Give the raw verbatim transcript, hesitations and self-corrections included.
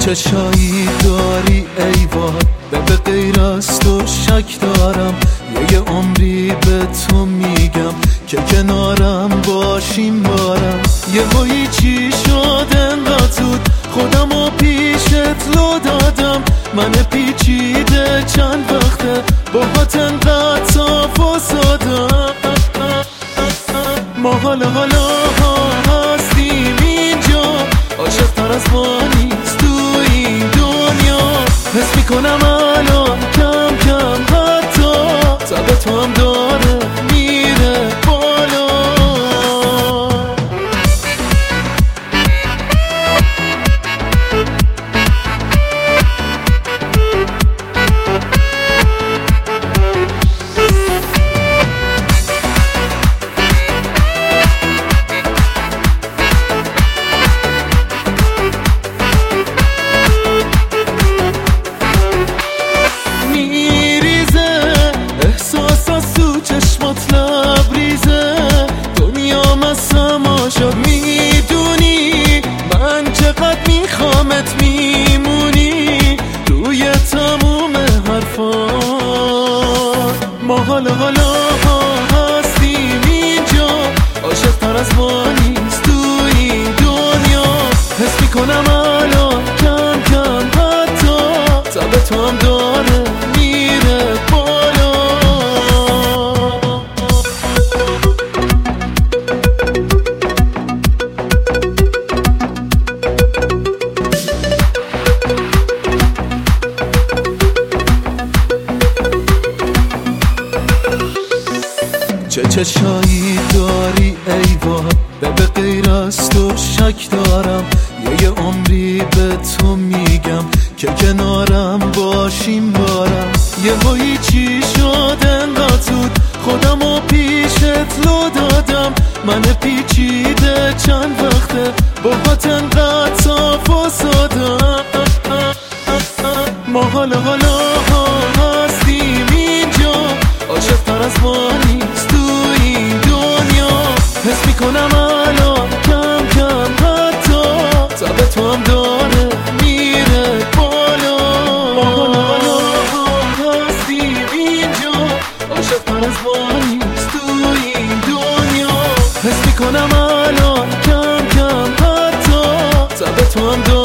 چشایی داری ای وای، به غیر از تو شک دارم. یه عمری به تو میگم که کنارم باشیم بارم. یه هایی چی شد انقدر زود خودم و پیشت لو دادم. من پیچیده چند وقته باهات انقدر صاف و سادم. ما حالا حالا هستیم اینجا، عاشق تر از ما نیست تو این دنیا. حس میکنم الان کم کم حتی تب تو هم داره میره بالا. میدونی من چقدر میخوامت، میمونی روی تموم حرفات. ما حالا حالا هستیم اینجا، عاشق تر از ما نیست تو این دنیا. حس میکنم الان کم کم حتی تب تو هم داره میره بالا. چه چشایی داری ای وای، به غیر از تو شک دارم. یه عمری به تو میگم که کنارم باشیم بارم. یه هایی چی شد انقدر زود خودم و پیشت لو دادم. من پیچیده چند وقته باهات انقدر صاف و سادم. ما حالا حالا هستیم اینجا، عاشق تر از ما نیست تو این دنیا. حس میکنم الان کم کم حتی تب تو هم داره میره بالا. ما حالا حالا هستیم اینجا، عاشق تر از ما نیست تو این دنیا. حس میکنم الان کم کم حتی تب تو هم داره